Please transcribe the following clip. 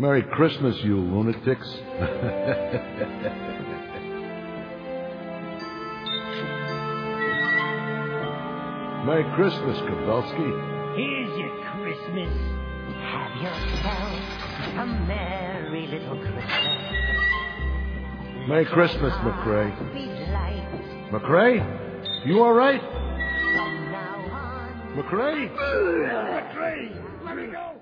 Merry Christmas, you lunatics. Merry Christmas, Kabelsky. Here's your Christmas. Have yourself a merry little Christmas. Merry Christmas, McRae. Be light. McRae? You all right? From now on. McRae? McRae, let me go.